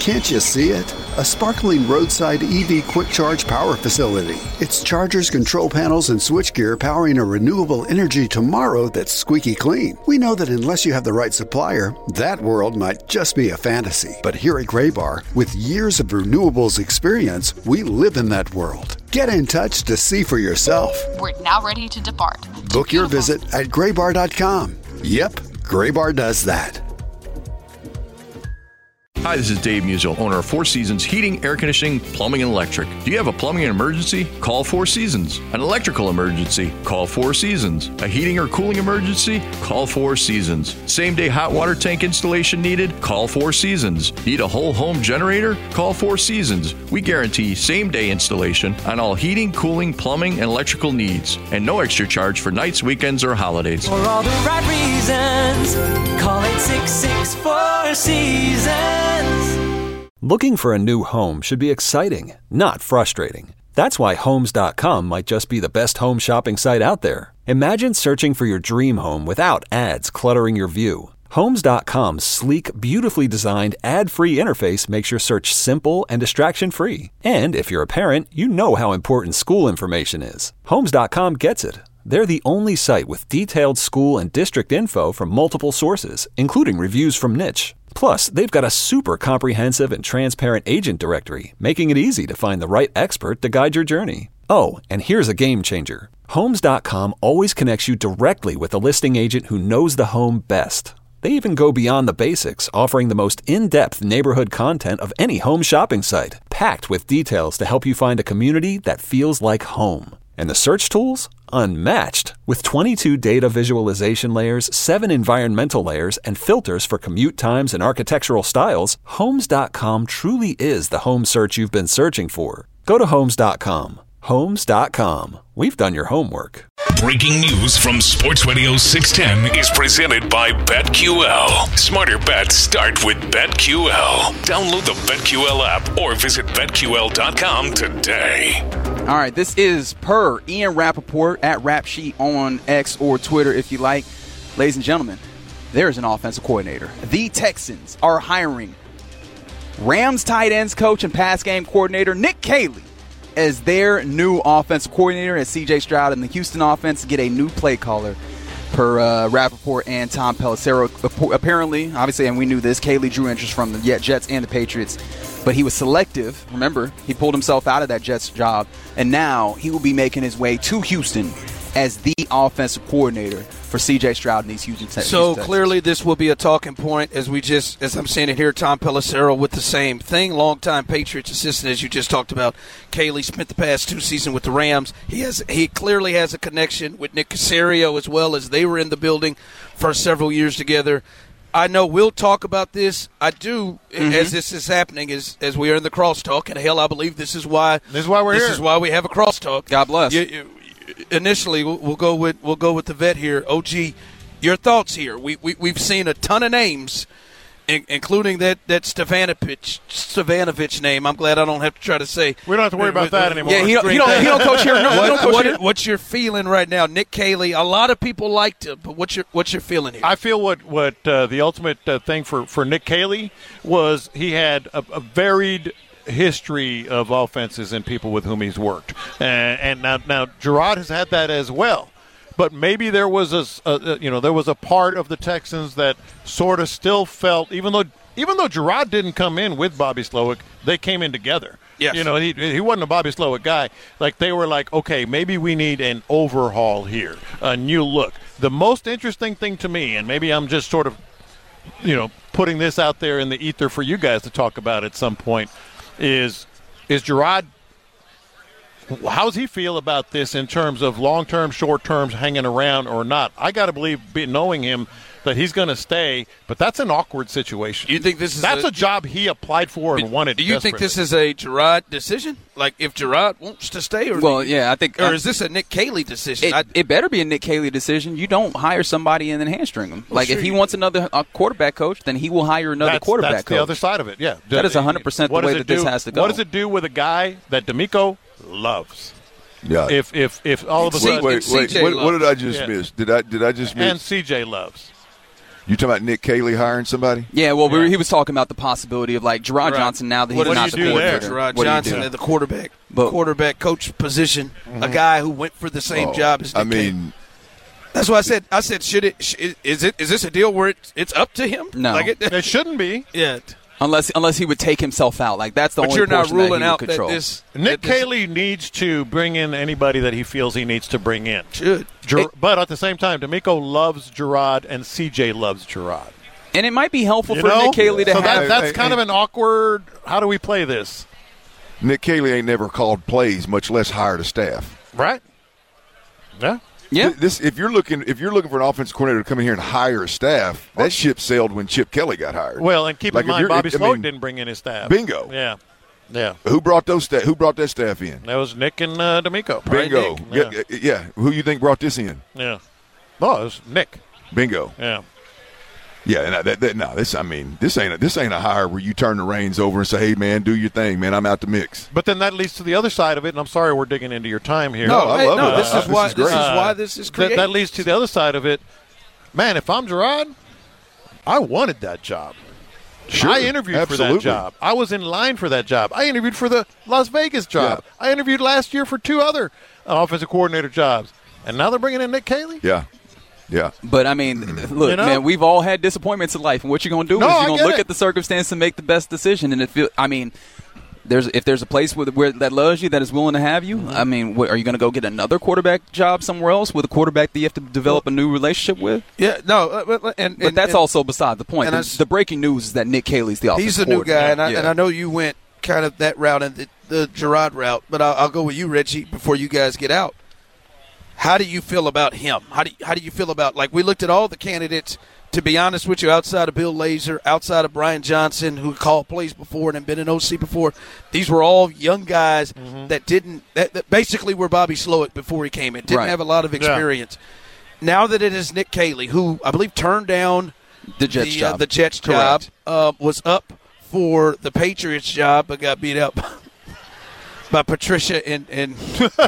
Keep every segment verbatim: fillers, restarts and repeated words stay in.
Can't you see it? A sparkling roadside E V quick charge power facility. It's chargers, control panels, and switchgear powering a renewable energy tomorrow that's squeaky clean. We know that unless you have the right supplier, that world might just be a fantasy. But here at Graybar, with years of renewables experience, we live in that world. Get in touch to see for yourself. We're now ready to depart. Book your visit at graybar dot com. Yep, Graybar does that. Hi, this is Dave Musial, owner of Four Seasons Heating, Air Conditioning, Plumbing, and Electric. Do you have a plumbing emergency? Call Four Seasons. An electrical emergency? Call Four Seasons. A heating or cooling emergency? Call Four Seasons. Same-day hot water tank installation needed? Call Four Seasons. Need a whole home generator? Call Four Seasons. We guarantee same-day installation on all heating, cooling, plumbing, and electrical needs. And no extra charge for nights, weekends, or holidays. For all the right reasons, call eight six six, four seasons. Looking for a new home should be exciting, not frustrating. That's why Homes dot com might just be the best home shopping site out there. Imagine searching for your dream home without ads cluttering your view. Homes dot com's sleek, beautifully designed, ad-free interface makes your search simple and distraction-free. And if you're a parent, you know how important school information is. Homes dot com gets it. They're the only site with detailed school and district info from multiple sources, including reviews from Niche. Plus, they've got a super comprehensive and transparent agent directory, making it easy to find the right expert to guide your journey. Oh, and here's a game changer. Homes dot com always connects you directly with a listing agent who knows the home best. They even go beyond the basics, offering the most in-depth neighborhood content of any home shopping site, packed with details to help you find a community that feels like home. And the search tools? Unmatched. With twenty-two data visualization layers, seven environmental layers, and filters for commute times and architectural styles, Homes dot com truly is the home search you've been searching for. Go to Homes dot com. Homes dot com. We've done your homework. Breaking news from Sports Radio six ten is presented by BetQL. Smarter bets start with BetQL. Download the BetQL app or visit bet Q L dot com today. All right, this is per Ian Rappaport at Rap Sheet on X or Twitter if you like. Ladies and gentlemen, there is an offensive coordinator. The Texans are hiring Rams tight ends coach and pass game coordinator Nick Caley as their new offensive coordinator, as C J Stroud and the Houston offense get a new play caller per uh, Rappaport and Tom Pelissero. Apparently, obviously, and we knew this, Caley drew interest from the Jets and the Patriots, but he was selective. Remember, he pulled himself out of that Jets job, and now he will be making his way to Houston as the offensive coordinator for C J Stroud and these Houston Texans. So clearly this will be a talking point, as we just, as I'm saying it here, Tom Pelissero with the same thing, longtime Patriots assistant, as you just talked about. Caley spent the past two seasons with the Rams. He has, he clearly has a connection with Nick Caserio as well, as they were in the building for several years together. I know we'll talk about this. I do, mm-hmm. as this is happening, as as we are in the crosstalk, and hell, I believe this is why this is why we're this here. This is why we have a crosstalk. God bless. You, you, initially, we'll, we'll go with we'll go with the vet here. O G, your thoughts here? We we we've seen a ton of names, in, including that that Stefanovic Stefanovic name. I'm glad I don't have to try to say. We don't have to worry about that anymore. Yeah, he don't, he don't, he don't coach here. No, what, he don't coach what, here. What's your feeling right now, Nick Caley? A lot of people liked him, but what's your what's your feeling here? I feel what what uh, the ultimate uh, thing for, for Nick Caley was he had a, a varied history of offenses and people with whom he's worked, and, and now now Gerard has had that as well. But maybe there was a, a you know there was a part of the Texans that sort of still felt, even though even though Gerard didn't come in with Bobby Slowick, they came in together. Yes. You know, he he wasn't a Bobby Slowick guy. Like, they were like, okay, maybe we need an overhaul here, a new look. The most interesting thing to me, and maybe I'm just sort of, you know, putting this out there in the ether for you guys to talk about at some point, is is Gerard, how does he feel about this in terms of long-term, short-term, hanging around or not? I got to believe, knowing him, that he's going to stay, but that's an awkward situation. You think this is that's a, a job he applied for and wanted? Do you think this is a Gerard decision? Like, if Gerard wants to stay, or well, yeah, I think, or is this a Nick Caley decision? It, I, it better be a Nick Caley decision. You don't hire somebody and then hamstring him. Well, like, sure, if he wants another uh, quarterback coach, then he will hire another that's, coach. quarterback that's coach. the other side of it. Yeah, that is one hundred percent the way that do, this has to go. What does it do with a guy that D'Amico loves? Yeah. If if if all of a sudden, wait, wait, wait what, what did I just yeah. miss? Did I did I just miss? And C J loves. You talking about Nick Caley hiring somebody? Yeah, well, Yeah. We were, he was talking about the possibility of like Gerard Right. Johnson now that What he's do not you the do coordinator. there? Gerard What do you Johnson do? at the quarterback But- quarterback coach position, a guy who went for the same Oh, job as Nick I mean, Caley. That's why I said. I said, should it? sh- Is it? Is this a deal where it's, it's up to him? No. Like it, It shouldn't be. yeah. Unless unless he would take himself out, like that's the But only you're not portion that he ruling would out that control. this Nick that this Caley needs to bring in anybody that he feels he needs to bring in. should. Ger- but at the same time, D'Amico loves Gerard and C J loves Gerard. And it might be helpful You for know? Nick Caley to so have. that, that's Hey, kind hey, of an awkward. How do we play this? Nick Caley ain't never called plays, much less hired a staff. Right? Yeah. yeah, Th- This, if you're looking, if you're looking for an offensive coordinator to come in here and hire a staff, that ship sailed when Chip Kelly got hired. Well, and keep Like, in if mind, you're- Bobby if- I Slowick mean, didn't bring in his staff. Bingo. Yeah. Yeah. Who brought those staff? Who brought that staff in? That was Nick and uh, D'Amico. Right, Bingo. Nick? Yeah. Yeah. yeah, yeah. Who you think brought this in? Yeah. Oh, it was Nick. Bingo. Yeah. Yeah, and that, that, no, this I mean, this ain't a, this ain't a hire where you turn the reins over and say, "Hey, man, do your thing, man. I'm out the mix." But then that leads to the other side of it, and I'm sorry we're digging into your time here. No, I Hey, love no, it. this Uh, is this why. is This is great. why this is that, created. that leads to the other side of it. Man, if I'm Gerard, I wanted that job. Sure, I interviewed absolutely. for that job. I was in line for that job. I interviewed for the Las Vegas job. Yeah. I interviewed last year for two other uh, offensive coordinator jobs. And now they're bringing in Nick Caley? Yeah, yeah. but I mean, look, You know? man, we've all had disappointments in life, and what you're going to do No, is I you're going get to look it. at the circumstance and make the best decision. And if you, I mean, there's if there's a place where, where that loves you, that is willing to have you. Mm-hmm. I mean, what, are you going to go get another quarterback job somewhere else with a quarterback that you have to develop a new relationship with? yeah, no, uh, but- and, But and- that's and also beside the point. and I The, s- the breaking news is that Nick Caley's the offensive He's the new guy, coordinator. and I, Yeah. and I know you went kind of that route and the, the Gerard route, but I'll, I'll go with you, Reggie, before you guys get out. How do you feel about him? How do you, how do you feel about, like, we looked at all the candidates, to be honest with you, outside of Bill Lazor, outside of Brian Johnson, who called plays before and had been an O C before. These were all young guys Mm-hmm. that didn't that, that basically were Bobby Slowick before he came in. Didn't Right. have a lot of experience. Now that it is Nick Caley, who I believe turned down The Jets the, job. Uh, the Jets Correct. job uh, was up for the Patriots job, but got beat up by Patricia and and,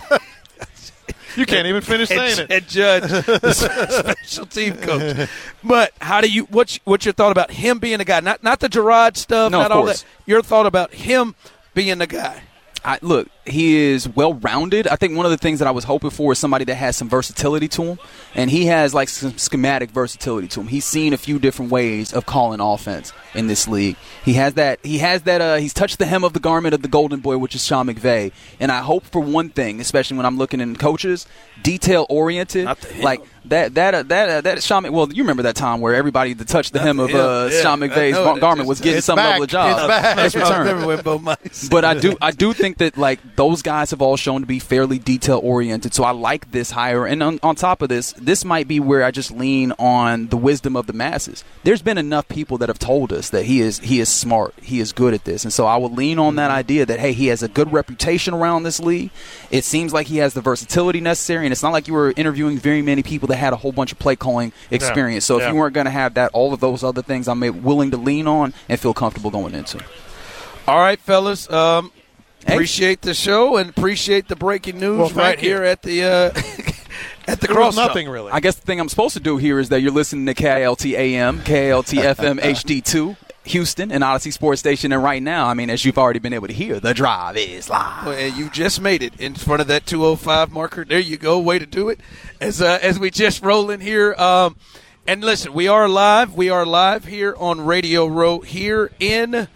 You can't even finish saying and, it. and Judge, the special team coach. But how do you what's what's your thought about him being the guy? Not not the Gerard stuff, No, not of all course. that. Your thought about him being the guy? I, look, he is well-rounded. I think one of the things that I was hoping for is somebody that has some versatility to him, and he has like some schematic versatility to him. He's seen a few different ways of calling offense in this league. He has that. He has that. Uh, he's touched the hem of the garment of the golden boy, which is Sean McVay. And I hope for one thing, especially when I'm looking in coaches, detail-oriented, Not the hem. like that. That uh, that uh, that Sean. Well, you remember that time where everybody that touched the hem of uh, Yeah, Sean I McVay's know gar- it. garment It's- was getting it's some level back. of job. It's back. It's returned. Never went both mice. But I do I do think that like those guys have all shown to be fairly detail oriented. So I like this hire. And on, on top of this, this might be where I just lean on the wisdom of the masses. There's been enough people that have told us that he is he is smart, he is good at this. And so I would lean on that idea that hey, he has a good reputation around this league. It seems like he has the versatility necessary, and it's not like you were interviewing very many people that had a whole bunch of play calling experience. So if Yeah. you weren't going to have that, all of those other things I'm willing to lean on and feel comfortable going into. All right, fellas. Um, Hey. appreciate the show and appreciate the breaking news Well, thank right you. here at the uh, at the There cross. was nothing really. I guess the thing I'm supposed to do here is that you're listening to K I L T A M, K I L T F M H D two, Houston, and Odyssey Sports Station. And right now, I mean, as you've already been able to hear, the drive is live. Well, and you just made it in front of that two oh five marker. There you go. Way to do it. As uh, as we just roll in here. Um, and listen, we are live. We are live here on Radio Row here in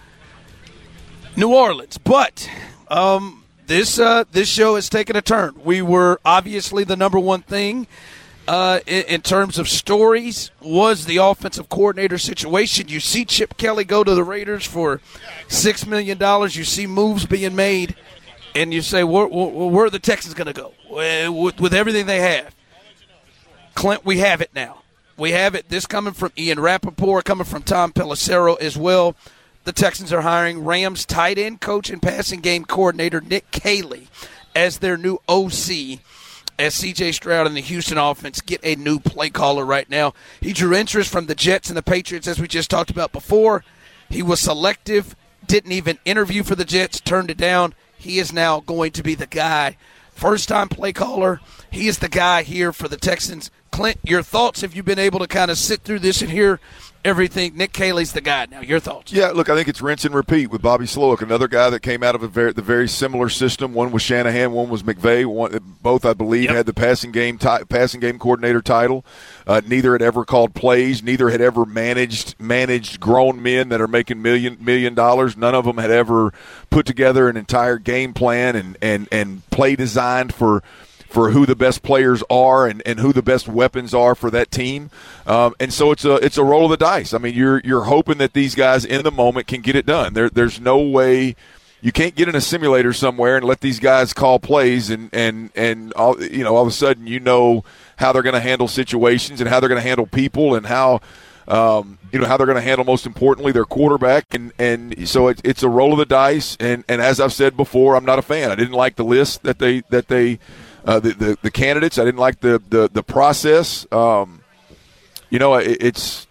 New Orleans. But um, this uh, this show has taken a turn. We were obviously the number one thing uh, in, in terms of stories was the offensive coordinator situation. You see Chip Kelly go to the Raiders for six million dollars. You see moves being made. And you say, where, where, where are the Texans going to go with, with everything they have? Clint, we have it now. We have it. This coming from Ian Rappaport, coming from Tom Pelissero as well. The Texans are hiring Rams tight end coach and passing game coordinator Nick Caley as their new O C, as C J Stroud and the Houston offense get a new play caller right now. He drew interest from the Jets and the Patriots, as we just talked about before. He was selective, didn't even interview for the Jets, turned it down. He is now going to be the guy. First-time play caller. He is the guy here for the Texans Clint, your thoughts? Have you been able to kind of sit through this and hear everything? Nick Caley's the guy now. Your thoughts? Yeah, look, I think it's rinse and repeat with Bobby Slowick, another guy that came out of a very, the very similar system. One was Shanahan, one was McVay. One, both, I believe, yep. had the passing game ti- passing game coordinator title. Uh, neither had ever called plays. Neither had ever managed managed grown men that are making million million dollars. None of them had ever put together an entire game plan and and and play designed for. for who the best players are and, and who the best weapons are for that team. Um, and so it's a it's a roll of the dice. I mean, you're you're hoping that these guys in the moment can get it done. There there's no way you can't get in a simulator somewhere and let these guys call plays and and and all, you know all of a sudden you know how they're going to handle situations and how they're going to handle people and how um, you know how they're going to handle, most importantly, their quarterback. And and so it, it's a roll of the dice. And, and as I've said before, I'm not a fan. I didn't like the list that they that they. Uh, the, the the candidates. I didn't like the the, the process. Um, you know, it, it's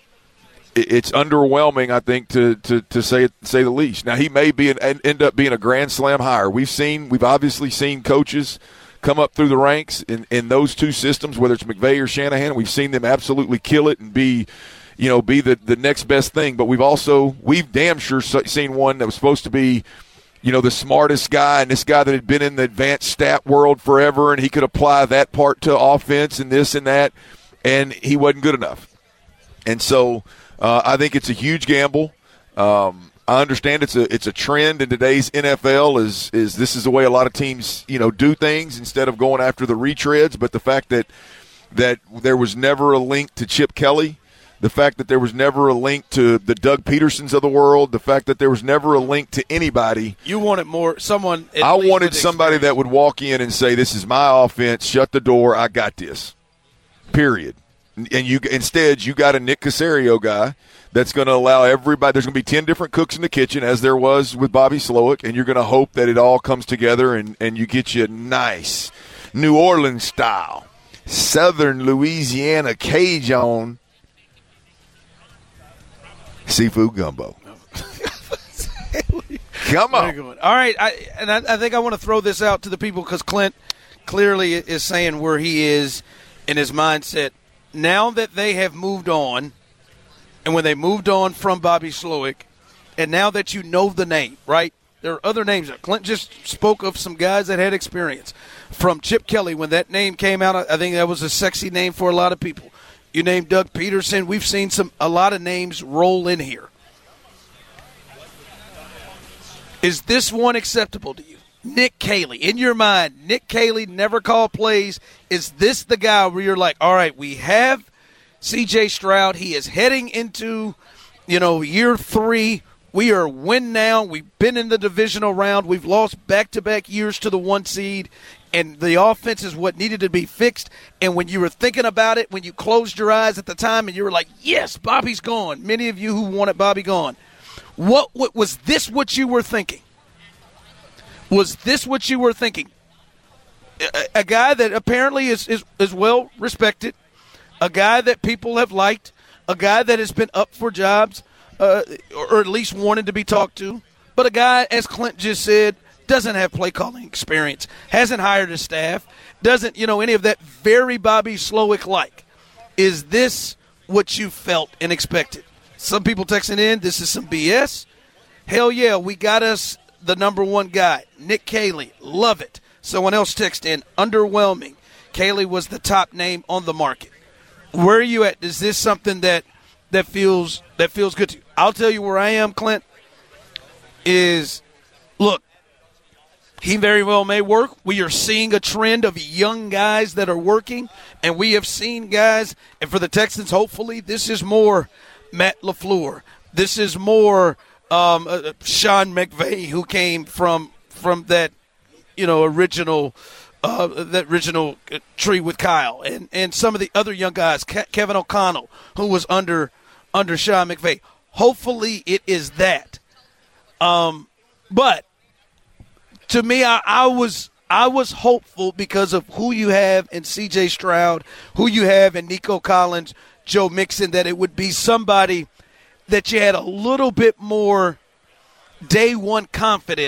it, it's underwhelming, I think, to, to, to say say the least. Now, he may be an, end up being a grand slam hire. We've seen we've obviously seen coaches come up through the ranks in, in those two systems, whether it's McVay or Shanahan. We've seen them absolutely kill it and be, you know, be the, the next best thing. But we've also we've damn sure seen one that was supposed to be, you know, the smartest guy and this guy that had been in the advanced stat world forever, and he could apply that part to offense and this and that, and he wasn't good enough. And so uh, I think it's a huge gamble. Um, I understand it's a it's a trend in today's N F L is is this is the way a lot of teams, you know, do things instead of going after the retreads. But the fact that that there was never a link to Chip Kelly, the fact that there was never a link to the Doug Petersons of the world, the fact that there was never a link to anybody. You wanted more someone. At I least wanted somebody experience. that would walk in and say, "This is my offense. Shut the door. I got this." Period. And you instead you got a Nick Caserio guy that's going to allow everybody. There's going to be ten different cooks in the kitchen, as there was with Bobby Slowick, and you're going to hope that it all comes together and and you get you a nice New Orleans style, Southern Louisiana Cajun seafood gumbo. Come on. All right, I, and I, I think I want to throw this out to the people because Clint clearly is saying where he is in his mindset. Now that they have moved on, and when they moved on from Bobby Slowick, and now that you know the name, right? There are other names. Clint just spoke of some guys that had experience. From Chip Kelly, when that name came out, I think that was a sexy name for a lot of people. You named Doug Peterson. We've seen some a lot of names roll in here. Is this one acceptable to you? Nick Caley, in your mind, Nick Caley never called plays. Is this the guy where you're like, all right, we have C J Stroud. He is heading into, you know, year three. We are win now. We've been in the divisional round. We've lost back-to-back years to the one seed. And the offense is what needed to be fixed. And when you were thinking about it, when you closed your eyes at the time and you were like, yes, Bobby's gone. Many of you who wanted Bobby gone. What, what was this what you were thinking? Was this what you were thinking? A, a guy that apparently is, is, is well respected, a guy that people have liked, a guy that has been up for jobs, uh, or, or at least wanted to be talked to, but a guy, as Clint just said, doesn't have play calling experience, hasn't hired a staff, doesn't, you know, any of that very Bobby Slowick like. Is this what you felt and expected? Some people texting in, this is some B S. Hell yeah, we got us the number one guy, Nick Caley. Love it. Someone else texted in, underwhelming. Caley was the top name on the market. Where are you at? Is this something that that feels that feels good to you? I'll tell you where I am, Clint, is, look, he very well may work. We are seeing a trend of young guys that are working, and we have seen guys, and for the Texans, hopefully, this is more Matt LaFleur. This is more um, uh, Sean McVay, who came from from that, you know, original uh, that original tree with Kyle, and, and some of the other young guys, Ke- Kevin O'Connell, who was under under Sean McVay. Hopefully, it is that. Um, but to me, I, I was I was hopeful because of who you have in C J Stroud, who you have in Nico Collins, Joe Mixon, that it would be somebody that you had a little bit more day one confidence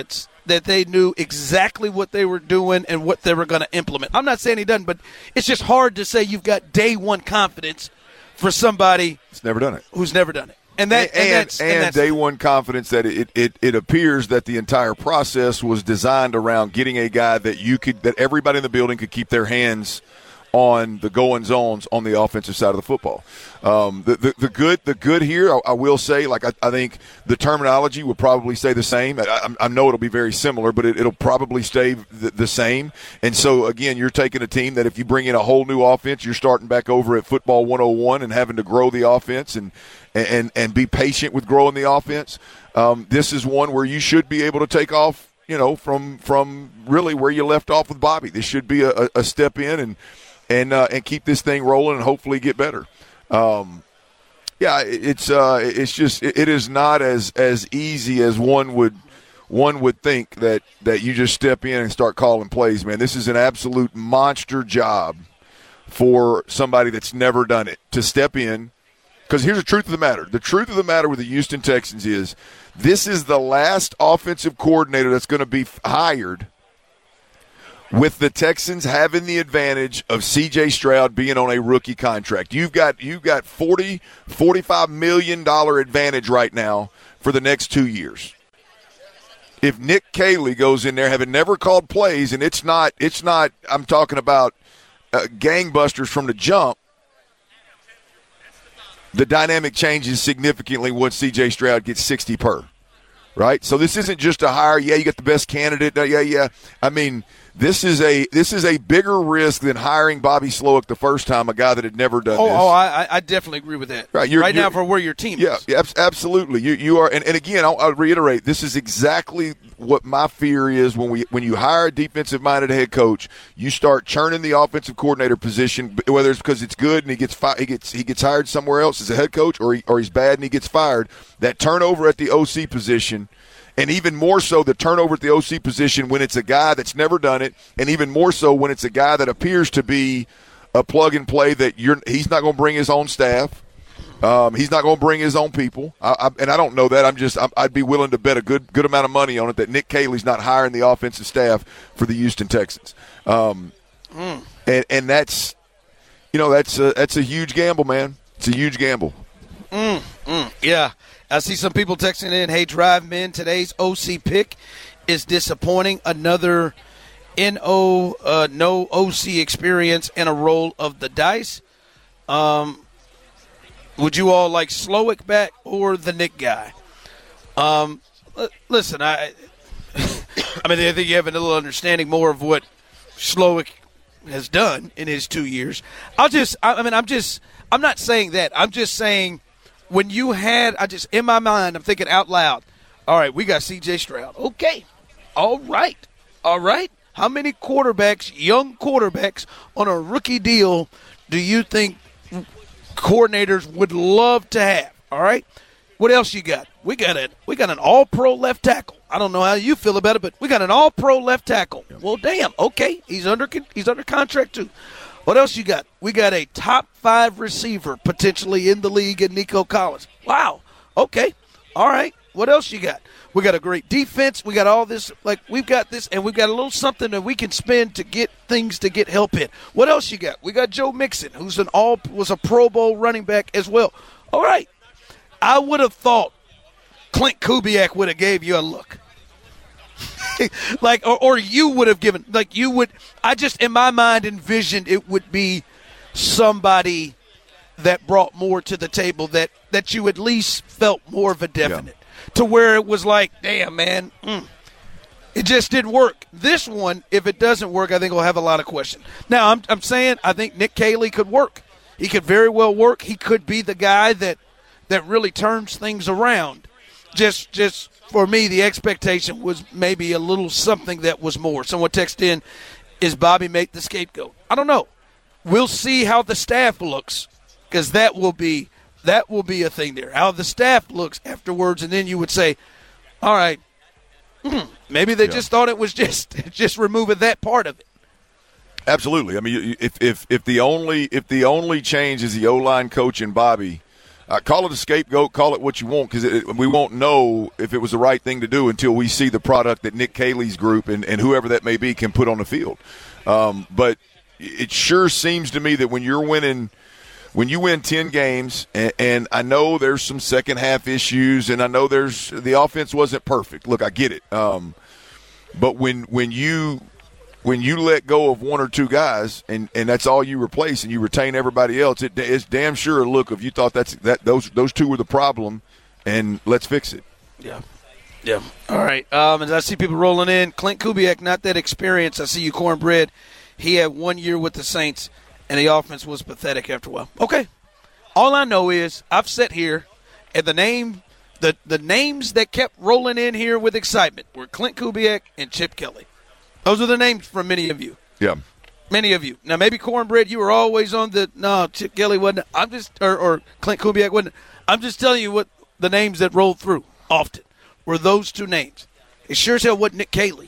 that they knew exactly what they were doing and what they were going to implement. I'm not saying he doesn't, but it's just hard to say you've got day one confidence for somebody It's never done it. who's never done it. And that and, and, that's, and, and that's, day one confidence that it, it it appears that the entire process was designed around getting a guy that you could that everybody in the building could keep their hands on the going zones on the offensive side of the football. Um, the, the the good the good here, I, I will say, like I, I think the terminology will probably stay the same. I, I know it'll be very similar, but it, it'll probably stay the, the same. And so again, you're taking a team that if you bring in a whole new offense, you're starting back over at football one oh one and having to grow the offense and and and be patient with growing the offense. Um, this is one where you should be able to take off, you know, from from really where you left off with Bobby. This should be a, a step in and. And uh, and keep this thing rolling and hopefully get better. Um, yeah, it's uh, it's just it, it is not as, as easy as one would one would think that, that you just step in and start calling plays. Man, this is an absolute monster job for somebody that's never done it to step in. Because here's the truth of the matter: the truth of the matter with the Houston Texans is this is the last offensive coordinator that's going to be hired with the Texans having the advantage of C J Stroud being on a rookie contract. You've got you've got forty, forty-five million dollars advantage right now for the next two years. If Nick Caley goes in there having never called plays, and it's not it's not I'm talking about uh, gangbusters from the jump, the dynamic changes significantly once C J Stroud gets sixty per. Right? So this isn't just a hire, yeah, you got the best candidate. Yeah, yeah. I mean, This is a this is a bigger risk than hiring Bobby Slowick the first time, a guy that had never done oh, this. Oh, I, I definitely agree with that. Right, you're, right you're, now for where your team yeah, is. Yeah, absolutely. You you are, and, and again, I'll, I'll reiterate, this is exactly what my fear is when we when you hire a defensive-minded head coach, you start churning the offensive coordinator position, whether it's because it's good and he gets fi- he gets he gets hired somewhere else as a head coach, or he, or he's bad and he gets fired. That turnover at the O C position. And even more so, the turnover at the O C position when it's a guy that's never done it, and even more so when it's a guy that appears to be a plug-and-play that you're he's not going to bring his own staff. Um, he's not going to bring his own people. I, I, and I don't know that. I'm just – I'd be willing to bet a good good amount of money on it that Nick Caley's not hiring the offensive staff for the Houston Texans. Um, mm. and, and that's – you know, that's a, that's a huge gamble, man. It's a huge gamble. Mm, mm, yeah. I see some people texting in, hey, drive men, today's O C pick is disappointing. Another N O, uh, no O C experience and a roll of the dice. Um, would you all like Slowick back or the Nick guy? Um, l- listen, I I mean, I think you have a little understanding more of what Slowick has done in his two years. I'll just, I, I mean, I'm just, I'm not saying that. I'm just saying – when you had, I just, in my mind, I'm thinking out loud, all right, we got C J Stroud. Okay. All right. All right. How many quarterbacks, young quarterbacks, on a rookie deal do you think coordinators would love to have? All right. What else you got? We got a, we got an all-pro left tackle. I don't know how you feel about it, but we got an all-pro left tackle. Well, damn. Okay. He's under, he's under contract too. What else you got? We got a top five receiver potentially in the league in Nico Collins. Wow. Okay. All right. What else you got? We got a great defense. We got all this. Like, we've got this, and we've got a little something that we can spend to get things to get help in. What else you got? We got Joe Mixon, who's an all was a Pro Bowl running back as well. All right. I would have thought Clint Kubiak would have gave you a look. like, or, or you would have given, like you would, I just, in my mind, envisioned it would be somebody that brought more to the table, that, that you at least felt more of a definite, yeah. to where it was like, damn, man, mm, it just didn't work. This one, if it doesn't work, I think we'll have a lot of questions. Now, I'm, I'm saying I think Nick Caley could work. He could very well work. He could be the guy that, that really turns things around. Just, just. For me, the expectation was maybe a little something that was more. Someone texted in, is Bobby Mate the scapegoat? I don't know. We'll see how the staff looks, because that will be that will be a thing there. How the staff looks afterwards, and then you would say, all right, maybe they yeah. just thought it was just just removing that part of it. Absolutely. I mean, if if if the only if the only change is the O-line coach and Bobby, Uh, call it a scapegoat, call it what you want, because we won't know if it was the right thing to do until we see the product that Nick Caley's group and, and whoever that may be can put on the field. Um, but it sure seems to me that when you're winning – when you win ten games, and, and I know there's some second half issues, and I know there's the offense wasn't perfect. Look, I get it. Um, but when when you when you let go of one or two guys, and, and that's all you replace, and you retain everybody else, it, it's damn sure a look of you thought that's that those those two were the problem, and let's fix it. Yeah. Yeah. All right. Um, as I see people rolling in, Clint Kubiak, not that experienced. I see you, Cornbread. He had one year with the Saints. And the offense was pathetic after a while. Okay. All I know is I've sat here, and the name, the, the names that kept rolling in here with excitement were Clint Kubiak and Chip Kelly. Those are the names from many of you. Yeah. Many of you. Now, maybe Cornbread, you were always on the, no, Chip Kelly wasn't. I'm just, or, or Clint Kubiak wasn't. I'm just telling you what the names that rolled through often were those two names. It sure as hell wasn't Nick Caley.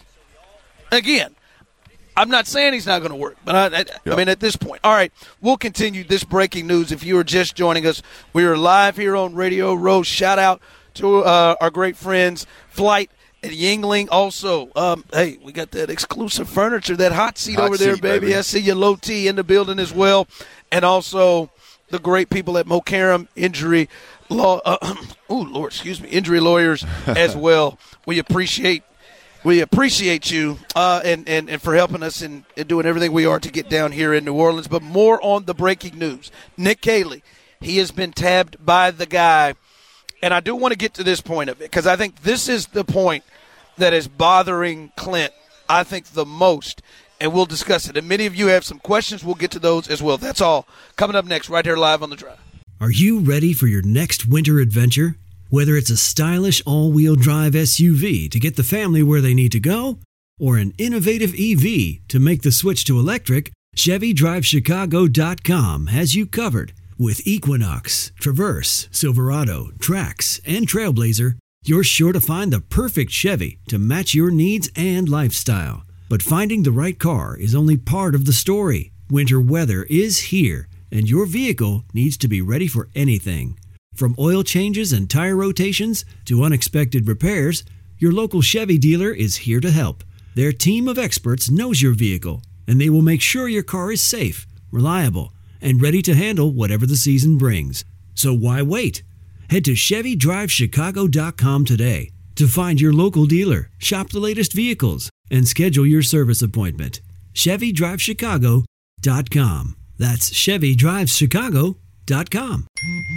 Again, I'm not saying he's not going to work, but I, I, yeah. I mean, at this point. All right, we'll continue this breaking news. If you are just joining us, we are live here on Radio Row. Shout out to uh, our great friends, Flight at Yingling. Also, um, hey, we got that exclusive furniture, that hot seat hot over there, seat, baby. baby. I see you, Low T, in the building as well. And also the great people at Mokaram Injury Law. Uh, oh, Lord, excuse me, Injury Lawyers as well. We appreciate We appreciate you uh, and, and, and for helping us in, in doing everything we are to get down here in New Orleans. But more on the breaking news. Nick Caley, he has been tabbed by the guy. And I do want to get to this point of it because I think this is the point that is bothering Clint, I think, the most. And we'll discuss it. And many of you have some questions. We'll get to those as well. That's all. Coming up next right here live on The Drive. Are you ready for your next winter adventure? Whether it's a stylish all-wheel drive S U V to get the family where they need to go, or an innovative E V to make the switch to electric, Chevy Drive Chicago dot com has you covered. With Equinox, Traverse, Silverado, Trax, and Trailblazer, you're sure to find the perfect Chevy to match your needs and lifestyle. But finding the right car is only part of the story. Winter weather is here, and your vehicle needs to be ready for anything. From oil changes and tire rotations to unexpected repairs, your local Chevy dealer is here to help. Their team of experts knows your vehicle, and they will make sure your car is safe, reliable, and ready to handle whatever the season brings. So why wait? Head to Chevy Drive Chicago dot com today to find your local dealer, shop the latest vehicles, and schedule your service appointment. Chevy Drive Chicago dot com. That's Chevy Drive Chicago dot com.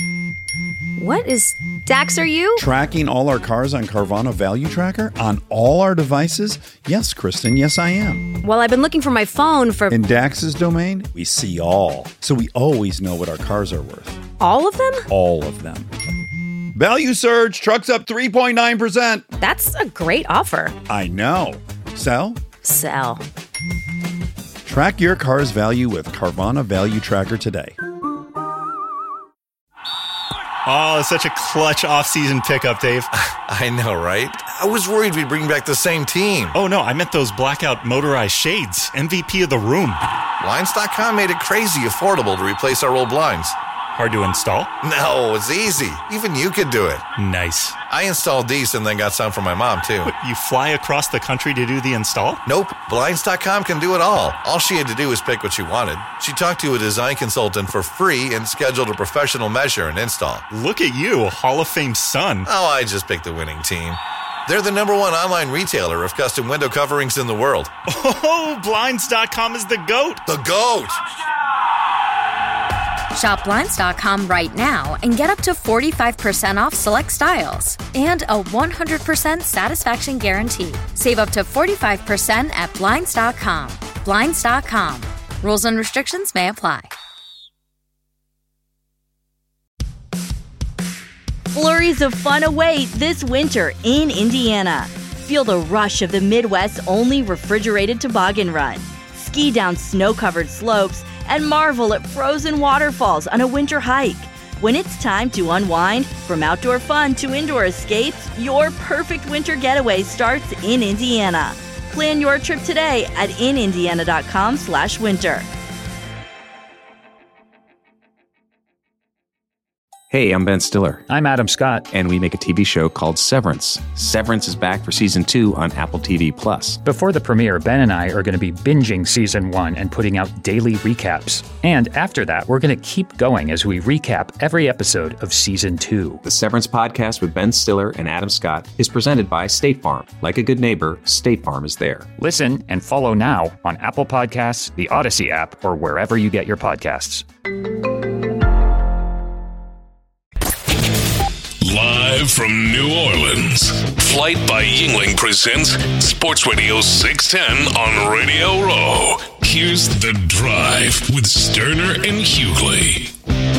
What is Dax, are you? Tracking all our cars on Carvana Value Tracker on all our devices? Yes, Kristen, yes I am. Well, I've been looking for my phone for... In Dax's domain, we see all. So we always know what our cars are worth. All of them? All of them. Value surge, trucks up three point nine percent. That's a great offer. I know. Sell? Sell. Track your car's value with Carvana Value Tracker today. Oh, it's such a clutch off-season pickup, Dave. I know, right? I was worried we'd bring back the same team. Oh, no, I meant those blackout motorized shades. M V P of the room. Blinds dot com made it crazy affordable to replace our old blinds. Hard to install? No, it's easy. Even you could do it. Nice. I installed these and then got some for my mom, too. What, you fly across the country to do the install? Nope. Blinds dot com can do it all. All she had to do was pick what she wanted. She talked to a design consultant for free and scheduled a professional measure and install. Look at you, a Hall of Fame son. Oh, I just picked the winning team. They're the number one online retailer of custom window coverings in the world. Oh, Blinds dot com is the GOAT. The GOAT! Shop Blinds dot com right now and get up to forty-five percent off select styles and a one hundred percent satisfaction guarantee. Save up to forty-five percent at Blinds dot com. Blinds dot com. Rules and restrictions may apply. Flurries of fun await this winter in Indiana. Feel the rush of the Midwest's only refrigerated toboggan run. Ski down snow-covered slopes and marvel at frozen waterfalls on a winter hike. When it's time to unwind, from outdoor fun to indoor escapes, your perfect winter getaway starts in Indiana. Plan your trip today at in indiana dot com slash winter. Hey, I'm Ben Stiller. I'm Adam Scott. And we make a T V show called Severance. Severance is back for season two on Apple T V Plus. Before the premiere, Ben and I are going to be binging season one and putting out daily recaps. And after that, we're going to keep going as we recap every episode of season two. The Severance podcast with Ben Stiller and Adam Scott is presented by State Farm. Like a good neighbor, State Farm is there. Listen and follow now on Apple Podcasts, the Odyssey app, or wherever you get your podcasts. Live from New Orleans, Flight by Yingling presents Sports Radio six ten on Radio Row. Here's The Drive with Sterner and Hughley.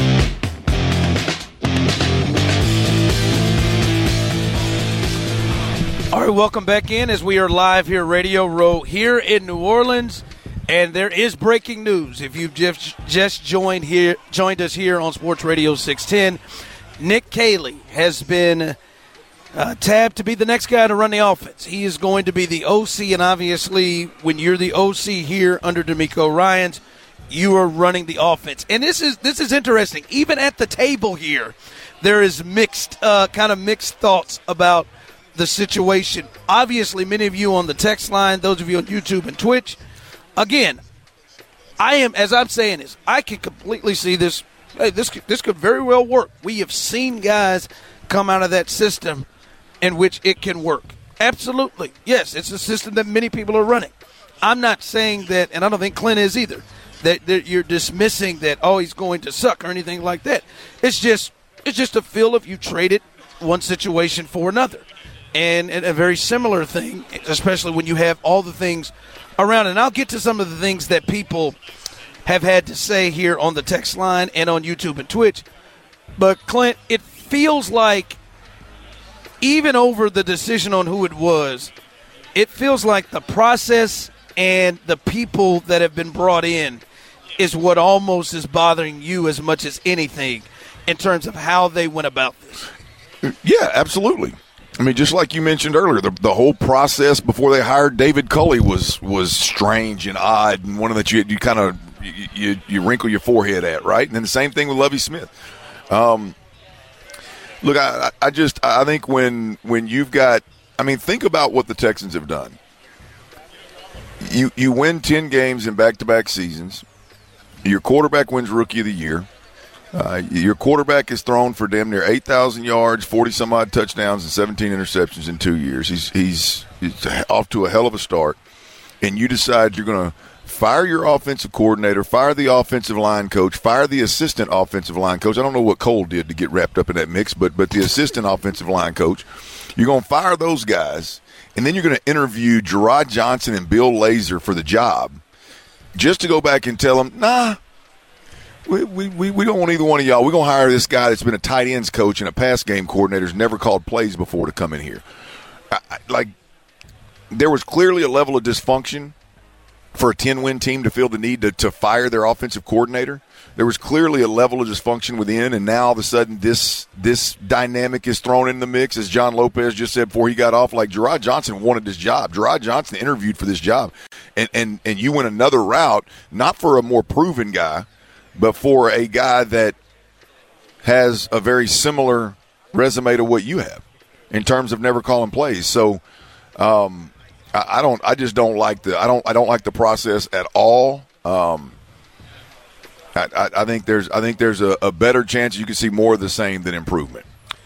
All right, welcome back in as we are live here, Radio Row, here in New Orleans. And there is breaking news. If you've just, just joined here, joined us here on Sports Radio six ten, Nick Caley has been uh, tabbed to be the next guy to run the offense. He is going to be the O C, and obviously when you're the O C here under DeMeco Ryans, you are running the offense. And this is this is interesting. Even at the table here, there is mixed, uh, kind of mixed thoughts about the situation. Obviously, many of you on the text line, those of you on YouTube and Twitch, again, I am, as I'm saying this, I can completely see this. Hey, this this could very well work. We have seen guys come out of that system in which it can work. Absolutely. Yes, it's a system that many people are running. I'm not saying that, and I don't think Clint is either, that, that you're dismissing that, oh, he's going to suck or anything like that. It's just it's just a feel if you traded one situation for another. And, and a very similar thing, especially when you have all the things around. And I'll get to some of the things that people have had to say here on the text line and on YouTube and Twitch. But, Clint, it feels like even over the decision on who it was, it feels like the process and the people that have been brought in is what almost is bothering you as much as anything in terms of how they went about this. Yeah, absolutely. I mean, just like you mentioned earlier, the, the whole process before they hired David Culley was was strange and odd, and one of that you you kind of you, you you wrinkle your forehead at, right? And then the same thing with Lovie Smith. Um, look, I, I just I think when when you've got, I mean, think about what the Texans have done. You you win ten games in back-to-back seasons. Your quarterback wins Rookie of the Year. Uh, your quarterback has thrown for damn near eight thousand yards, forty-some-odd touchdowns, and seventeen interceptions in two years. He's, he's he's off to a hell of a start. And you decide you're going to fire your offensive coordinator, fire the offensive line coach, fire the assistant offensive line coach. I don't know what Cole did to get wrapped up in that mix, but but the assistant offensive line coach. You're going to fire those guys, and then you're going to interview Gerard Johnson and Bill Lazor for the job just to go back and tell them, nah, We, we we don't want either one of y'all. We're going to hire this guy that's been a tight ends coach and a pass game coordinator who's never called plays before to come in here. I, I, like, there was clearly a level of dysfunction for a ten-win team to feel the need to, to fire their offensive coordinator. There was clearly a level of dysfunction within, and now all of a sudden this this dynamic is thrown in the mix, as John Lopez just said before he got off. Like, Gerard Johnson wanted this job. Gerard Johnson interviewed for this job. And, and, and you went another route, not for a more proven guy, but for a guy that has a very similar resume to what you have in terms of never calling plays. So um, I, I don't. I just don't like the. I don't. I don't like the process at all. Um, I, I, I think there's. I think there's a, a better chance you can see more of the same than improvement.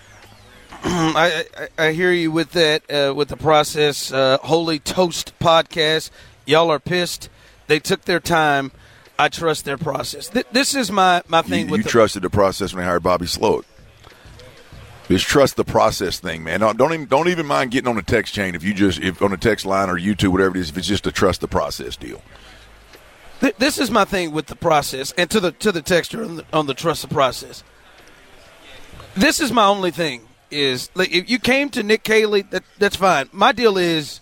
I, I I hear you with that. Uh, with the process, uh, Holy Toast podcast. Y'all are pissed. They took their time. I trust their process. Th- this is my, my thing you, with you the – You trusted the process when they hired Bobby Slowick. Just trust the process thing, man. Don't, don't even don't even mind getting on the text chain if you just – if on the text line or YouTube, whatever it is, if it's just a trust the process deal. Th- this is my thing with the process, and to the to the texter on the, on the trust the process. This is my only thing is like, if you came to Nick Caley, that that's fine. My deal is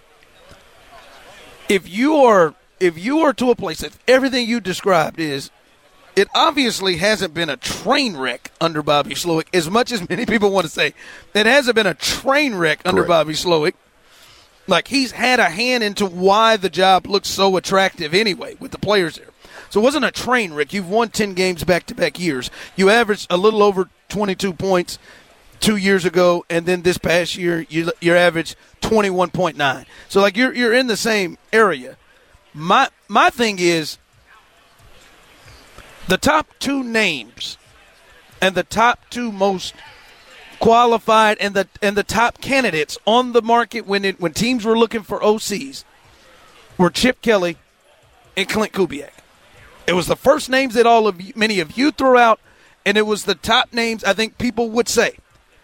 if you are – If you are to a place that everything you described is, it obviously hasn't been a train wreck under Bobby Slowick, as much as many people want to say. It hasn't been a train wreck under Correct. Bobby Slowick. Like, he's had a hand into why the job looks so attractive anyway with the players there. So it wasn't a train wreck. You've won ten games back-to-back years. You averaged a little over twenty-two points two years ago, and then this past year you you averaged twenty-one point nine. So like you're you're in the same area. My my thing is the top two names and the top two most qualified and the and the top candidates on the market when it, when teams were looking for O Cs were Chip Kelly and Clint Kubiak. It was the first names that all of you, many of you threw out, and it was the top names I think people would say.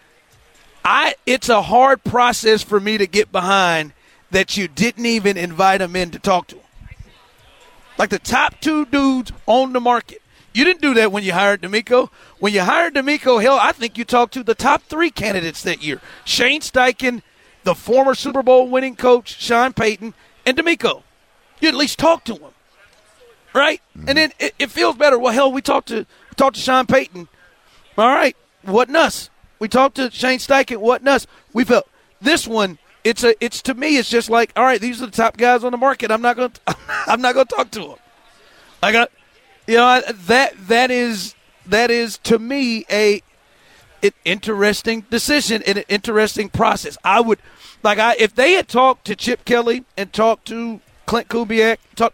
I it's a hard process for me to get behind that you didn't even invite them in to talk to them. Like the top two dudes on the market. You didn't do that when you hired D'Amico. When you hired D'Amico, hell, I think you talked to the top three candidates that year. Shane Steichen, the former Super Bowl winning coach, Sean Payton, and D'Amico. You at least talked to him, right? Mm-hmm. And then it, it feels better. Well, hell, we talked to we talked to Sean Payton. All right, wasn't us. We talked to Shane Steichen, wasn't us. We felt this one. It's a. It's to me. It's just like, all right, these are the top guys on the market. I'm not going. I'm not going to talk to them. I got. You know, that that is that is to me a an interesting decision and an interesting process. I would like I if they had talked to Chip Kelly and talked to Clint Kubiak, talk,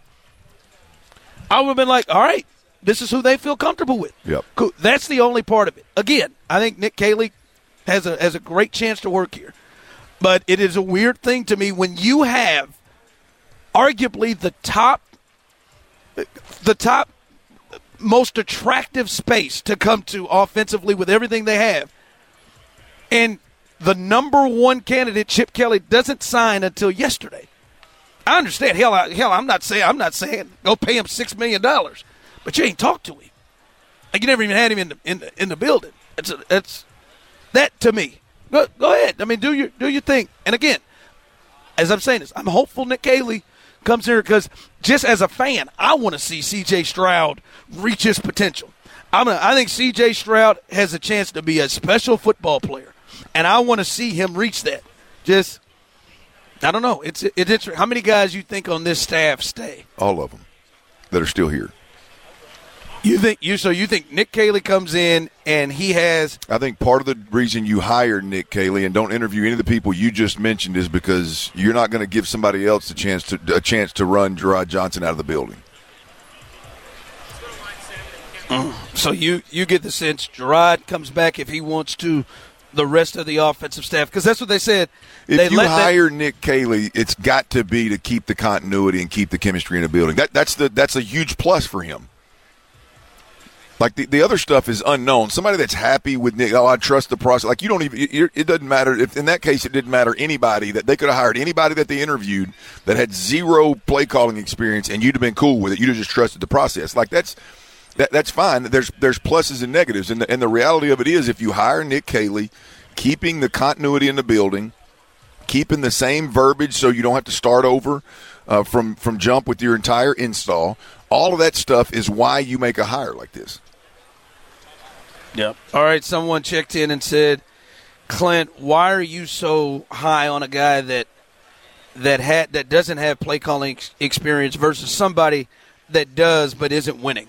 I would have been like, all right, this is who they feel comfortable with. Yep. Cool. That's the only part of it. Again, I think Nick Caley has a has a great chance to work here, but it is a weird thing to me when you have arguably the top the top. most attractive space to come to offensively with everything they have. And the number one candidate, Chip Kelly, doesn't sign until yesterday. I understand. Hell, I, hell, I'm not saying I'm not saying go pay him six million dollars, but you ain't talked to him. Like you never even had him in the in the, in the building. It's a, it's that to me. Go, go ahead. I mean, do your do your thing. And again, as I'm saying this, I'm hopeful Nick Caley comes here because just as a fan, I want to see C J Stroud reach his potential. I'm gonna, I think C J Stroud has a chance to be a special football player, and I want to see him reach that. Just, I don't know. It's it's interesting. How many guys you think on this staff stay? All of them that are still here. You think you so you think Nick Caley comes in and he has? I think part of the reason you hire Nick Caley and don't interview any of the people you just mentioned is because you're not going to give somebody else a chance to a chance to run Gerard Johnson out of the building. So you you get the sense Gerard comes back if he wants to. The rest of the offensive staff, because that's what they said. If they you let hire that- Nick Caley, it's got to be to keep the continuity and keep the chemistry in the building. That that's the that's a huge plus for him. Like, the, the other stuff is unknown. Somebody that's happy with Nick, oh, I trust the process. Like, you don't even, it, it doesn't matter. If in that case, it didn't matter anybody that they could have hired anybody that they interviewed that had zero play calling experience, and you'd have been cool with it. You'd have just trusted the process. Like, that's that, that's fine. There's there's pluses and negatives. And the, and the reality of it is, if you hire Nick Caley, keeping the continuity in the building, keeping the same verbiage so you don't have to start over uh, from, from jump with your entire install, all of that stuff is why you make a hire like this. Yep. All right, someone checked in and said, Clint, why are you so high on a guy that that had that doesn't have play calling ex- experience versus somebody that does but isn't winning?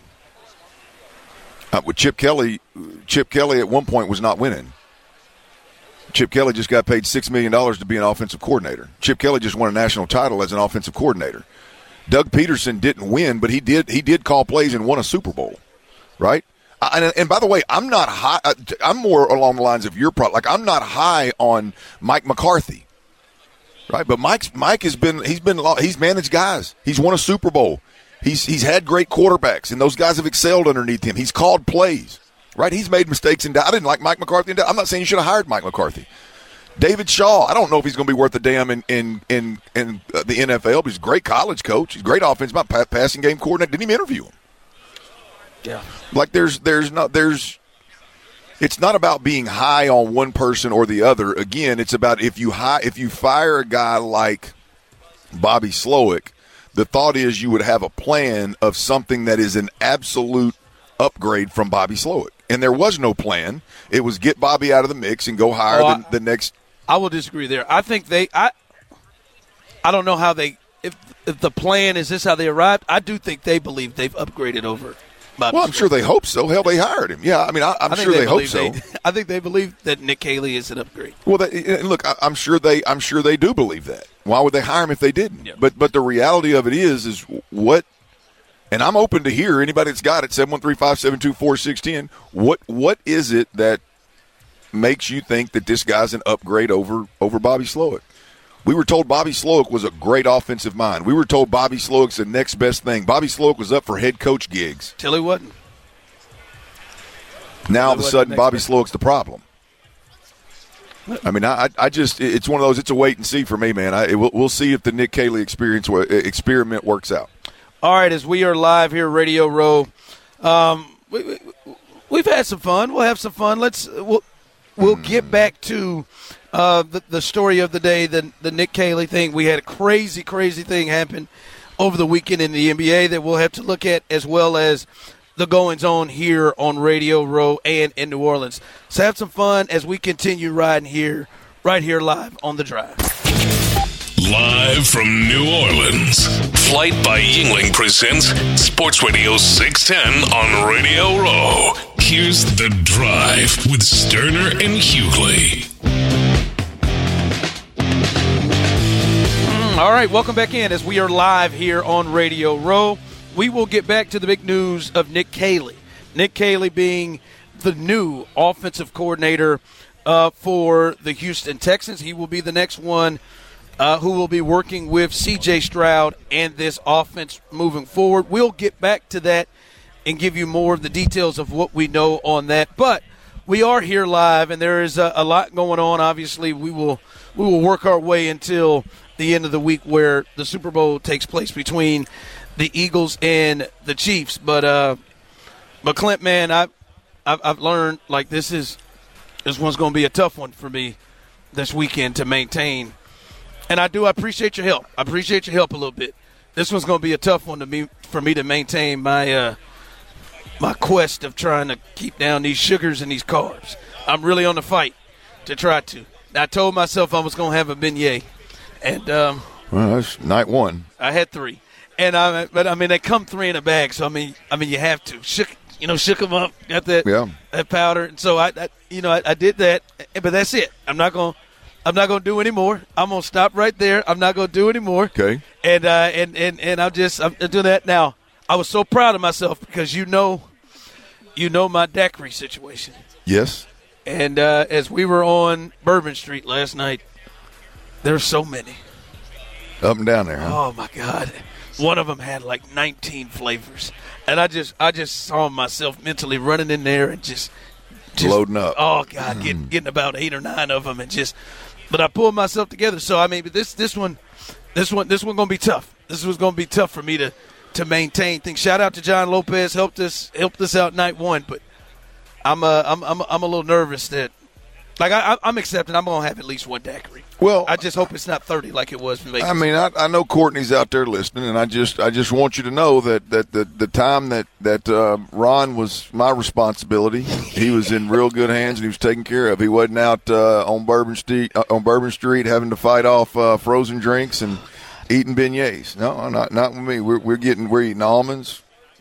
Uh, with Chip Kelly, Chip Kelly at one point was not winning. Chip Kelly just got paid six million dollars to be an offensive coordinator. Chip Kelly just won a national title as an offensive coordinator. Doug Peterson didn't win, but he did he did call plays and won a Super Bowl, right? And, and by the way, I'm not high. I'm more along the lines of your product. Like, I'm not high on Mike McCarthy, right? But Mike's Mike has been he's been he's managed guys. He's won a Super Bowl. He's he's had great quarterbacks, and those guys have excelled underneath him. He's called plays, right? He's made mistakes, and I didn't like Mike McCarthy. And I'm not saying you should have hired Mike McCarthy. David Shaw, I don't know if he's going to be worth a damn in in in, in the N F L, but he's a great college coach. He's a great offensive passing game coordinator. Didn't even interview him. Yeah. Like there's there's not there's it's not about being high on one person or the other. Again, it's about if you high if you fire a guy like Bobby Slowick, the thought is you would have a plan of something that is an absolute upgrade from Bobby Slowick. And there was no plan. It was get Bobby out of the mix and go hire oh, the, the next. I will disagree there. I think they I I don't know how they if if the plan is this how they arrived, I do think they believe they've upgraded over Bobby Well, I'm Slowick. sure they hope so. Hell, they hired him. Yeah, I mean, I, I'm I think sure they, hope believe so. They, I think they believe that Nick Caley is an upgrade. Well, they, and look, I, I'm sure they, I'm sure they do believe that. Why would they hire him if they didn't? Yep. But, but the reality of it is, is what, and I'm open to hear anybody that's got it seven one three five seven two four six one zero. What, what is it that makes you think that this guy's an upgrade over over Bobby Slowick? We were told Bobby Slowick was a great offensive mind. We were told Bobby Slowick's the next best thing. Bobby Slowick was up for head coach gigs. Till he wasn't. Now, all of a sudden, Bobby Slowick's the problem. I mean, I, I just, it's one of those, it's a wait and see for me, man. I, it, we'll, we'll see if the Nick Caley experience experiment works out. All right, as we are live here, Radio Row, um, we, we, we've had some fun. We'll have some fun. Let's we'll we'll get back to uh, the the story of the day, the the Nick Caley thing. We had a crazy, crazy thing happen over the weekend in the N B A that we'll have to look at, as well as the goings on here on Radio Row and in New Orleans. So have some fun as we continue riding here, right here live on The Drive. Live from New Orleans, Flight by Yingling presents Sports Radio six ten on Radio Row. Here's The Drive with Sterner and Hughley. Mm, all right, welcome back in as we are live here on Radio Row. We will get back to the big news of Nick Caley. Nick Caley being the new offensive coordinator uh, for the Houston Texans. He will be the next one uh, who will be working with C J Stroud and this offense moving forward. We'll get back to that and give you more of the details of what we know on that. But we are here live, and there is a, a lot going on. Obviously, we will we will work our way until the end of the week where the Super Bowl takes place between the Eagles and the Chiefs. But, uh, but Clint, man, I, I've, I've learned, like, this is this one's going to be a tough one for me this weekend to maintain. And I do I appreciate your help. I appreciate your help a little bit. This one's going to be a tough one to me for me to maintain my uh, my quest of trying to keep down these sugars and these carbs. I'm really on the fight to try to. I told myself I was going to have a beignet, and um, well, that's night one. I had three. And I, but I mean, they come three in a bag, so I mean, I mean, you have to shook, you know, shook them up, got that, yeah. that powder, and so I, I you know, I, I did that, but that's it. I'm not gonna, I'm not gonna do any more. I'm gonna stop right there. I'm not gonna do any more. Okay. And uh, and and and I'm just, I'm doing that now. I was so proud of myself because you know, you know my daiquiri situation. Yes. And uh, as we were on Bourbon Street last night, there's so many. Up and down there. Huh? Oh my God. One of them had like nineteen flavors, and I just, I just saw myself mentally running in there and just, just loading up. Oh God, mm. getting getting about eight or nine of them, and just. But I pulled myself together. So I mean, but this this one, this one, this one gonna be tough. This was gonna be tough for me to, to maintain things. Shout out to John Lopez, helped us helped us out night one, but I'm uh, I'm I'm I'm a little nervous that. Like, I, I'm accepting I'm going to have at least one daiquiri. Well, I just hope it's not thirty like it was for Vegas. I mean, I, I know Courtney's out there listening, and I just I just want you to know that, that the, the time that, that uh, Ron was my responsibility, he was in real good hands and he was taken care of. He wasn't out uh, on Bourbon Street uh, on Bourbon Street having to fight off uh, frozen drinks and eating beignets. No, not not with me. We're we're getting we're eating almonds.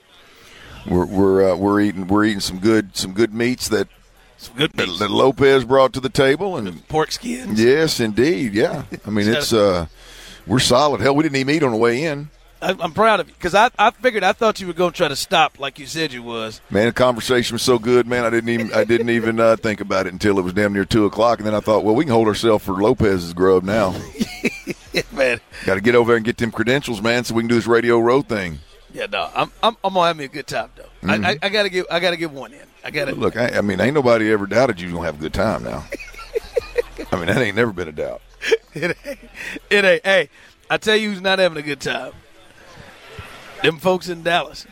We're we're uh, we're eating we're eating some good some good meats that. Good that, that Lopez brought to the table, and pork skins. Yes, indeed. Yeah, I mean it's uh, we're solid. Hell, we didn't even eat on the way in. I, I'm proud of you because I, I figured I thought you were going to try to stop like you said you was. Man, the conversation was so good, man. I didn't even I didn't even uh, think about it until it was damn near two o'clock, and then I thought, well, we can hold ourselves for Lopez's grub now. Yeah, man, got to get over there and get them credentials, man, so we can do this Radio Row thing. Yeah, no, I'm I'm, I'm gonna have me a good time though. Mm-hmm. I, I, I gotta give I gotta give one in. I gotta look. I, I mean, ain't nobody ever doubted you gonna have a good time now. I mean, that ain't never been a doubt. It ain't. It ain't. Hey, I tell you, who's not having a good time? Them folks in Dallas.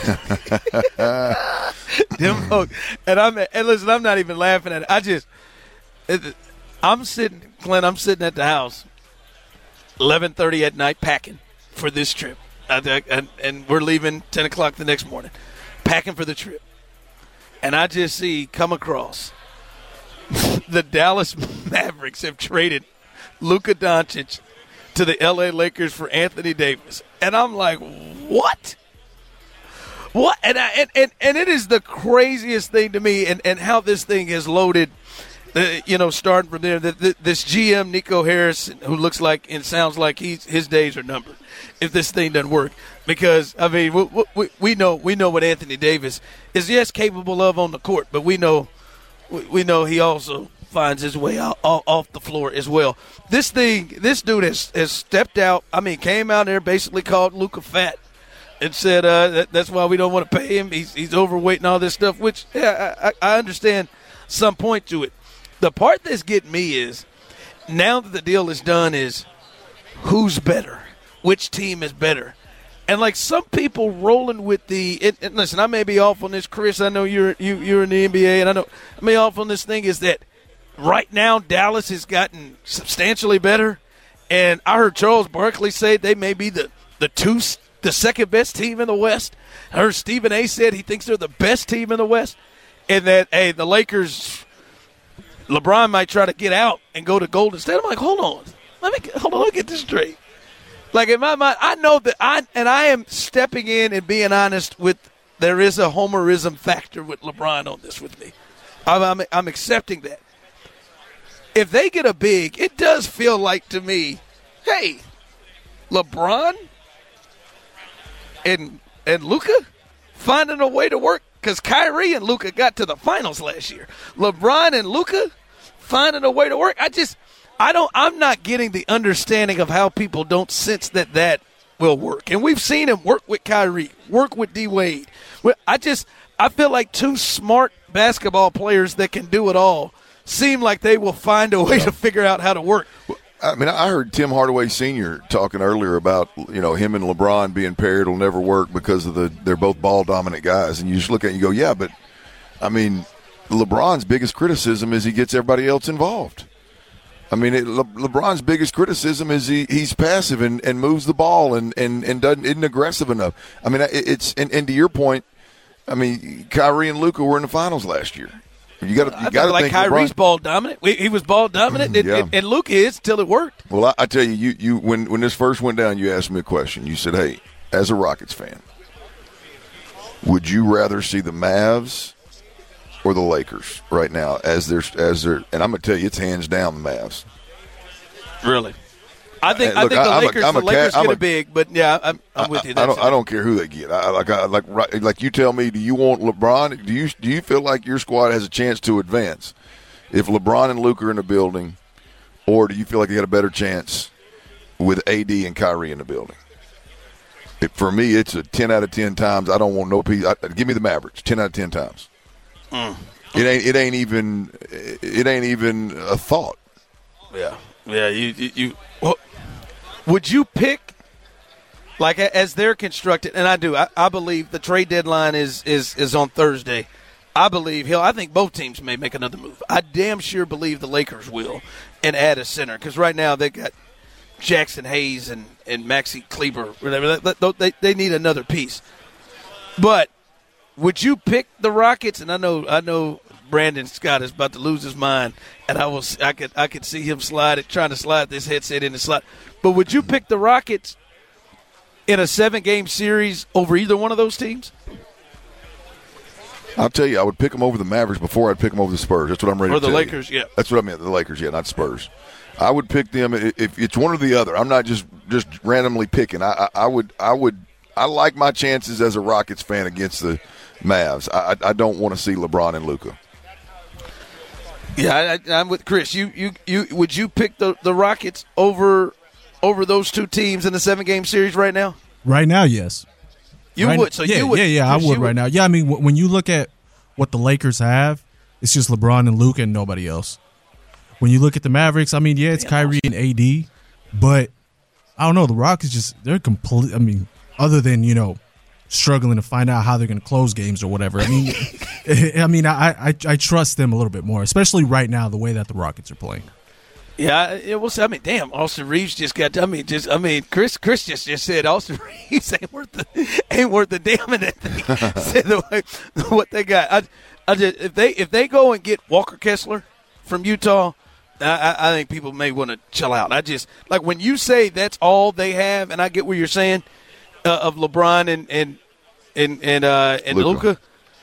Them folks. And I'm. And listen, I'm not even laughing at it. I just. It, I'm sitting, Clint. I'm sitting at the house, eleven thirty at night, packing for this trip. I, and, and we're leaving ten o'clock the next morning, packing for the trip. And I just see come across the Dallas Mavericks have traded Luka Doncic to the L A Lakers for Anthony Davis. And I'm like, what? What? And, I, and, and, and it is the craziest thing to me, and, and how this thing is loaded, uh, you know, starting from there. The, the, this G M, Nico Harris, who looks like and sounds like he's, his days are numbered if this thing doesn't work. Because, I mean, we, we, we know we know what Anthony Davis is, yes, capable of on the court, but we know we, we know he also finds his way out, off the floor as well. This thing, this dude has, has stepped out. I mean, came out there, basically called Luka fat and said uh, that, that's why we don't want to pay him. He's, he's overweight and all this stuff, which, yeah, I, I understand some point to it. The part that's getting me is, now that the deal is done, is who's better? Which team is better? And, like, some people rolling with the – and listen, I may be off on this, Chris. I know you're you, you're in the N B A, and I know I may be off on this thing is that right now Dallas has gotten substantially better. And I heard Charles Barkley say they may be the, the two – the second best team in the West. I heard Stephen A. said he thinks they're the best team in the West, and that, hey, the Lakers, LeBron might try to get out and go to Golden State. I'm like, hold on. Let me hold on, let me get this straight. Like, in my mind, I know that I, and I am stepping in and being honest with, there is a homerism factor with LeBron on this with me. I'm, I'm, I'm accepting that. If they get a big, it does feel like to me, hey, LeBron and and Luka finding a way to work, because Kyrie and Luka got to the finals last year. LeBron and Luka finding a way to work. I just, I don't, I'm not getting the understanding of how people don't sense that that will work. And we've seen him work with Kyrie, work with D Wade. I just, I feel like two smart basketball players that can do it all seem like they will find a way to figure out how to work. I mean, I heard Tim Hardaway Senior talking earlier about, you know, him and LeBron being paired will never work because of the they're both ball-dominant guys. And you just look at it and you go, yeah, but, I mean, LeBron's biggest criticism is he gets everybody else involved. I mean, it, Le, LeBron's biggest criticism is he, he's passive and, and moves the ball and, and, and doesn't, isn't aggressive enough. I mean, it, it's and, and to your point, I mean, Kyrie and Luka were in the finals last year. You got to, you got to like think Kyrie's LeBron, ball dominant. He was ball dominant, and, yeah. and, and Luka is till it worked. Well, I, I tell you, you, you when when this first went down, you asked me a question. You said, "Hey, as a Rockets fan, would you rather see the Mavs or the Lakers right now as their as their?" And I'm going to tell you, it's hands down the Mavs. Really. I think Hey, look, I think the I'm a- Lakers I'm a the Lakers cat- I'm get a- a big, but yeah, I'm, I'm with you. I, I That's don't. I don't care who they get. I, like, I, like, right, like you tell me. Do you want LeBron? Do you do you feel like your squad has a chance to advance if LeBron and Luka are in the building, or do you feel like they got a better chance with A D and Kyrie in the building? It, for me, it's a ten out of ten times. I don't want no piece. I, give me the Mavericks. Ten out of ten times. Mm. It ain't. It ain't even. It ain't even a thought. Yeah, yeah. You, you, you well, would you pick, like as they're constructed? And I do. I, I believe the trade deadline is is is on Thursday. I believe he'll. I think both teams may make another move. I damn sure believe the Lakers will, and add a center, because right now they got Jackson Hayes and and Maxi Kleber. Whatever. They, they they need another piece. But would you pick the Rockets? And I know I know Brandon Scott is about to lose his mind, and I was I could I could see him slide it, trying to slide this headset in the slot. But would you pick the Rockets in a seven-game series over either one of those teams? I'll tell you, I would pick them over the Mavericks before I'd pick them over the Spurs. That's what I'm ready Or to the tell Lakers, you. yeah. That's what I meant, the Lakers, yeah, not Spurs. I would pick them if it's one or the other. I'm not just, just randomly picking. I, I, I would I would I like my chances as a Rockets fan against the Mavs. I, I don't want to see LeBron and Luka. Yeah, I, I'm with Chris. You you you would you pick the, the Rockets over over those two teams in the seven-game series right now? Right now, yes. You right would. So yeah, you would. Yeah, yeah, I Chris, would right now. Yeah, I mean, w- when you look at what the Lakers have, it's just LeBron and Luka and nobody else. When you look at the Mavericks, I mean, yeah, it's Kyrie and A D, but I don't know. The Rockets just, they're complete. I mean, other than, you know, struggling to find out how they're going to close games or whatever. I mean, I mean, I, I I trust them a little bit more, especially right now, the way that the Rockets are playing. Yeah, it was. I mean, damn, Austin Reeves just got. I mean, just. I mean, Chris. Chris just, just said Austin Reeves ain't worth the ain't worth the damn of that thing. Said the way, what they got. I, I just if they if they go and get Walker Kessler from Utah, I, I think people may want to chill out. I just like when you say that's all they have, and I get what you're saying uh, of LeBron and and and and, uh, and Luka.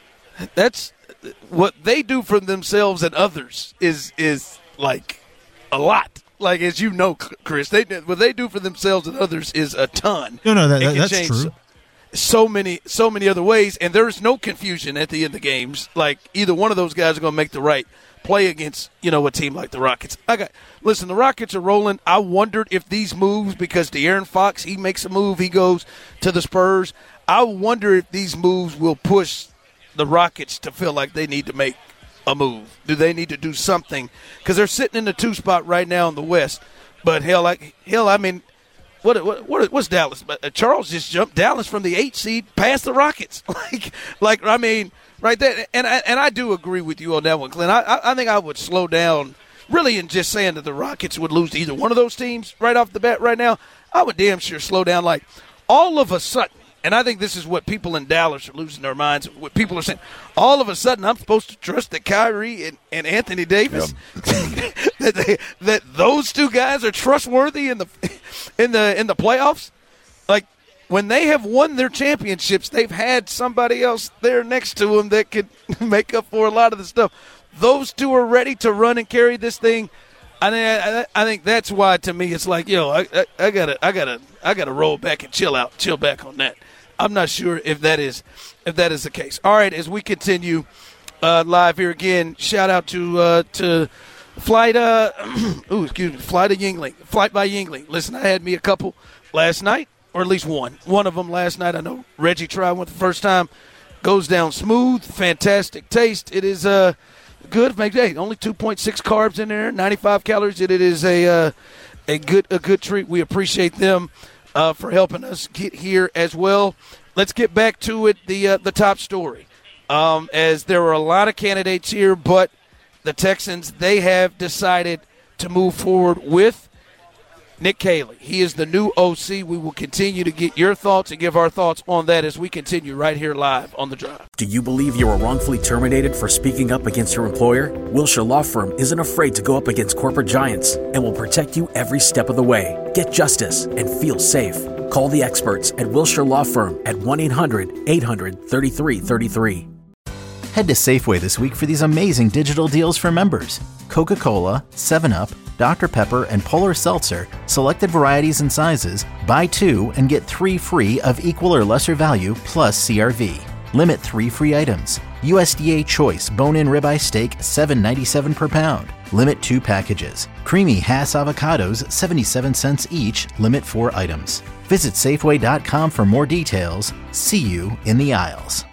That's what they do for themselves and others is is like a lot. Like as you know, Chris, they what they do for themselves and others is a ton. No, no, that, that, that's change true. So, so many, so many other ways, and there's no confusion at the end of the games. Like either one of those guys are going to make the right play against, you know, a team like the Rockets. I got listen, the Rockets are rolling. I wondered if these moves, because De'Aaron Fox, he makes a move, he goes to the Spurs. I wonder if these moves will push the Rockets to feel like they need to make a move. Do they need to do something? Because they're sitting in the two spot right now in the West. But hell, like hell, I mean, what what, what what's Dallas? Uh, Charles just jumped Dallas from the eight seed past the Rockets. like like I mean. Right there, and I, and I do agree with you on that one, Clint. I, I think I would slow down, really, in just saying that the Rockets would lose to either one of those teams right off the bat right now. I would damn sure slow down. Like, all of a sudden, and I think this is what people in Dallas are losing their minds, what people are saying, all of a sudden I'm supposed to trust that Kyrie and, and Anthony Davis, yep. that, they, that those two guys are trustworthy in the in the in the playoffs? Like, when they have won their championships, they've had somebody else there next to them that could make up for a lot of the stuff. Those two are ready to run and carry this thing. I I, I think that's why, to me, it's like, yo, I, I, I gotta, I gotta, I gotta roll back and chill out, chill back on that. I'm not sure if that is, if that is the case. All right, as we continue uh, live here again, shout out to uh, to Flight. Uh, ooh, excuse me, Flight of Yingling, Flight by Yingling. Listen, I had me a couple last night. Or at least one. One of them last night. I know Reggie tried one the first time. Goes down smooth. Fantastic taste. It is uh, good. Maybe hey, only two point six carbs in there. ninety-five calories. It, it is a uh, a good a good treat. We appreciate them uh, for helping us get here as well. Let's get back to it. The uh, the top story. Um, as there are a lot of candidates here, but the Texans, they have decided to move forward with Nick Caley. He is the new O C. We will continue to get your thoughts and give our thoughts on that as we continue right here live on The Drive. Do you believe you were wrongfully terminated for speaking up against your employer? Wilshire Law Firm isn't afraid to go up against corporate giants and will protect you every step of the way. Get justice and feel safe. Call the experts at Wilshire Law Firm at one eight hundred eight hundred thirty-three thirty-three. Head to Safeway this week for these amazing digital deals for members. Coca-Cola, seven up, Doctor Pepper, and Polar Seltzer, selected varieties and sizes, buy two and get three free of equal or lesser value plus C R V. Limit three free items. U S D A Choice bone-in ribeye steak, seven ninety-seven per pound. Limit two packages. Creamy Hass avocados, seventy-seven cents each. Limit four items. Visit Safeway dot com for more details. See you in the aisles.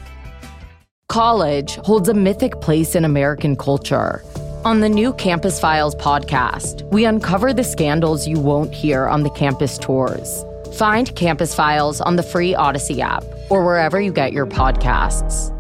College holds a mythic place in American culture. On the new Campus Files podcast, we uncover the scandals you won't hear on the campus tours. Find Campus Files on the free Odyssey app or wherever you get your podcasts.